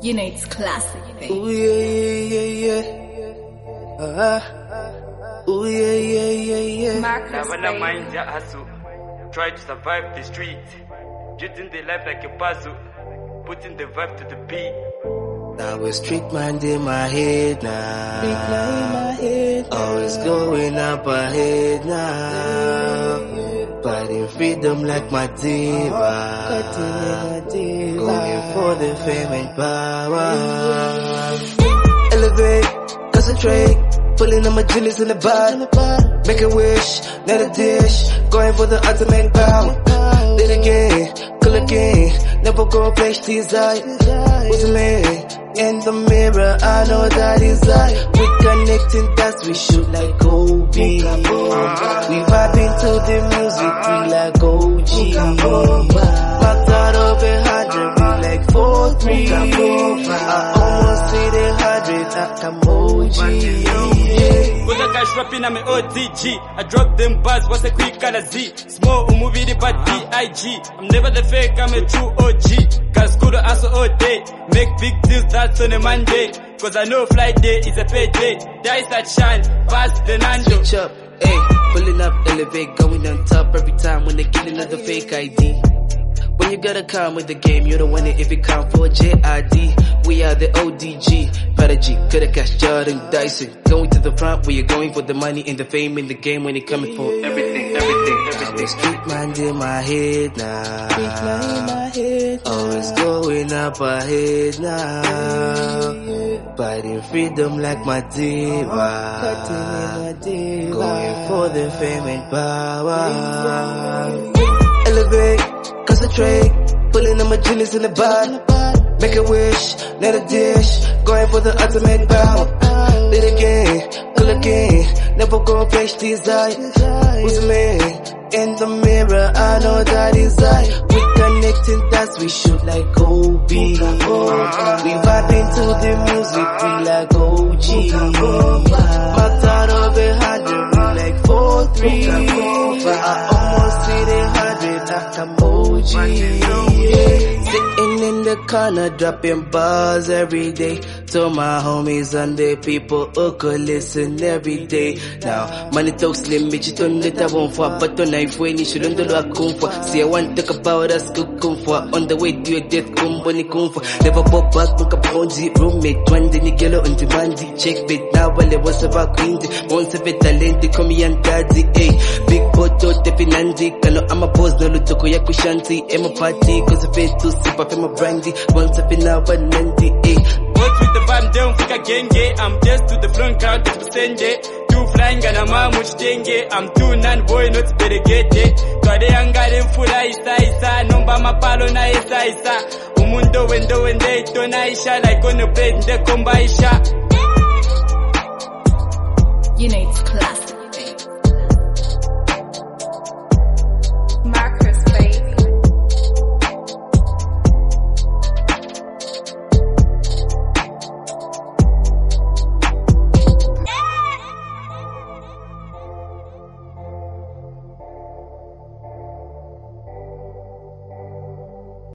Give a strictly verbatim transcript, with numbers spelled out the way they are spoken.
You know it's classic, baby. Ooh yeah, yeah, yeah, yeah. Uh-huh. Ooh yeah, yeah, yeah, yeah. Marcus, Never not mind your hustle. Try to survive the street. Treating the life like a puzzle. Putting the vibe to the beat. Now it's street mind in my head now. Street mind in my head now. Always going up ahead now. Fighting freedom like my diva. Going for the fame and power. Elevate, concentrate. Pulling on my genius in the bar. Make a wish, not a dish. Going for the ultimate power. Did again, cool again. Never go place desire. Who's me? In the mirror, I know that is I. We connecting, that's we shoot like Kobe. We vibing to the music, we like O G. Marked out over hundred, we like four three. I almost see the hundred at emoji. With a cash rapping, I'm an O T G. I drop them bars, what's a quick color Z? Small movie, but D I G. I'm never the fake, I'm a true O G. Cause good also all day. Make big deals, that's on a Monday. Cause I know flight day is a payday. There is a shine, past the Nando. Switch up, ayy, pulling up, elevate, going on top every time when they kill another fake I D. When you gotta come with the game, you don't want it if it come for J I D. We are the O D G, Prodigy, coulda catch Jordan Dyson. Going to the front where you're going for the money and the fame in the game when you're coming for everything, everything, everything. Street mind in my head now. Street mind in my head now. Always going up ahead now. Fighting freedom like my diva. Going for the fame and power. Elevate, concentrate, pulling on my genius in the bar. Make a wish, not a dish, going for the ultimate power. Did again, cool again, never go place desire. Who's me? In the mirror, I know that is I. We connecting, that's we shoot like Kobe. We vibing to the music, we like O G. Marked out of a hundred, we like four three. I almost see the hundred like emoji. Sitting in the corner, dropping bars every day. To my homies and the people who could listen every day. Now, money talks slim, bitch, you don't let one for. But on knife when you shouldn't do a kung for. See, I want to talk about us, good kung for. On the way to your death, kung bunny kung for. Never pop back, look up on the roommate. One day, Nigelo on the mandy. Check bit now, while it was about queen. Once of it, talent, come me and daddy, eh. Big photo, definandi. Kano, I'm a boss, no lutoko ya kushanti. I'm a party, cause if it to sip up, I'm a brandy. Once of it now, but nandy, eh. Work with the vibe, don't fika genge. I'm just to the front crowd, just percent. Two flying and I'm a much denge. I'm too nan boy, not better get it. Kade yangarim fula isa isa. Nomba mapalo na isa isa. Umundo wendo wende ito na isha. Like on the plate, the komba isha. You know it's classic.